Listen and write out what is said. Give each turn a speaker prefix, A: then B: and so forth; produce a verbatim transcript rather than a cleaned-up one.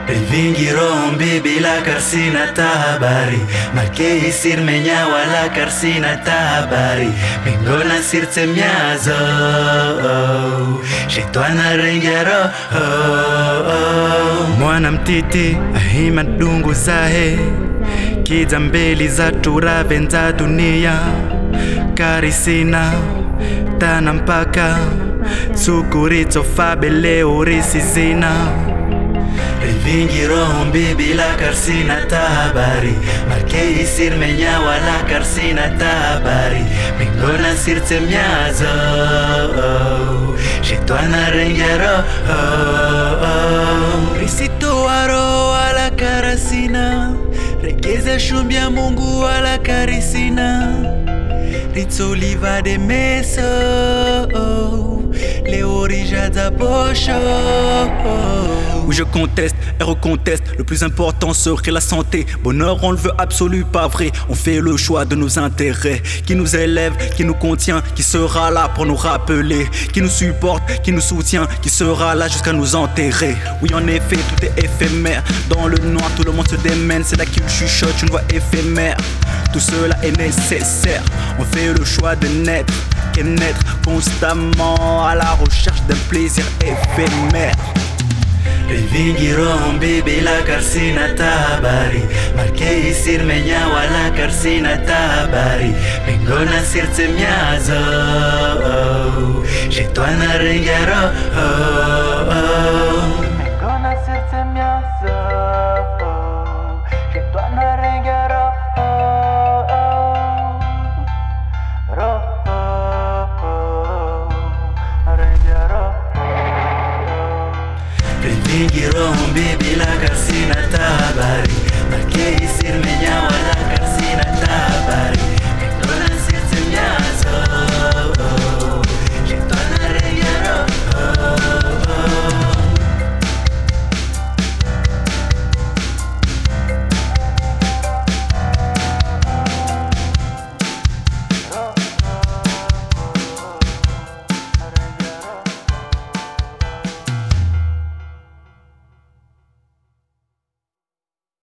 A: Rivingirò bibi la karsina tabari Markei sir menya wala karsina tabari Mingona sirte miazo Shetwana rengero Mwana mtiti ahima dungu zahe Kida mbeli za turaven za dunia Karisina tana mpaka Sukurito fabele urisi zina Rivingirò bibi la karsina tabari Markei sir menya wala karsina tabari Mingona sirte miazo Shetwana rengero Risito waro wala karasina Rekeza shumbia mungu wala karisina Rizoliva de meso Les orijas da pocho.
B: Où je conteste et reconteste, le plus important serait la santé. Bonheur on le veut absolu, pas vrai. On fait le choix de nos intérêts. Qui nous élève, qui nous contient, qui sera là pour nous rappeler. Qui nous supporte, qui nous soutient, qui sera là jusqu'à nous enterrer. Oui en effet tout est éphémère. Dans le noir tout le monde se démène. C'est là qu'il chuchote une voix éphémère. Tout cela est nécessaire. On fait le choix de naître et naître constamment à la recherche d'un plaisir éphémère.
A: Rivingirò bibi la karsina tabari Markei sir menya wala karsina tabari Mingona sirte miazo Shetwana rengero Mingona sirte miazo Shetwana rengero Rivingirò bibi la karsina tabari Markei sir menya